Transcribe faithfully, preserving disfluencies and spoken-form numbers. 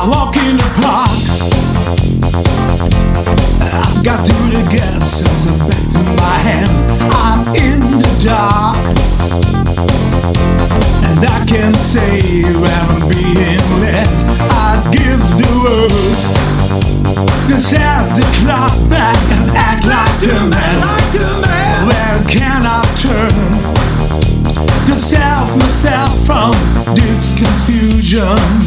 walk in the park. I've got to get something back to my hand. I'm in the dark, and I can't say where I'm being led. I'd give the world to set the clock back and act like a man. Where can I turn to save myself from this confusion?